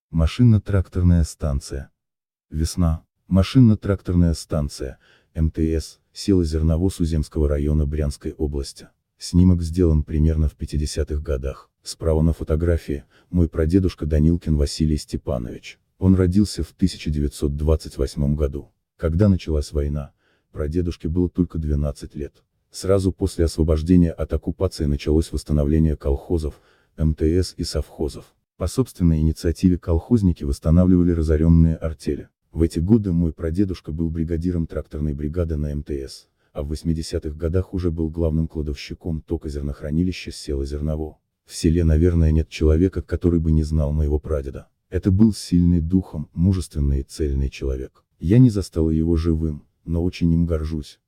Машинно-тракторная станция. Весна. Машинно-тракторная станция, МТС, село Зерновоз Уземского района Брянской области. Снимок сделан примерно в 50-х годах. Справа на фотографии, мой прадедушка Данилкин Василий Степанович. Он родился в 1928 году. Когда началась война, прадедушке было только 12 лет. Сразу после освобождения от оккупации началось восстановление колхозов, МТС и совхозов. По собственной инициативе колхозники восстанавливали разоренные артели. В эти годы мой прадедушка был бригадиром тракторной бригады на МТС, а в 80-х годах уже был главным кладовщиком токозернохранилища села Зерново. В селе, наверное, нет человека, который бы не знал моего прадеда. Это был сильный духом, мужественный и цельный человек. Я не застал его живым, но очень им горжусь.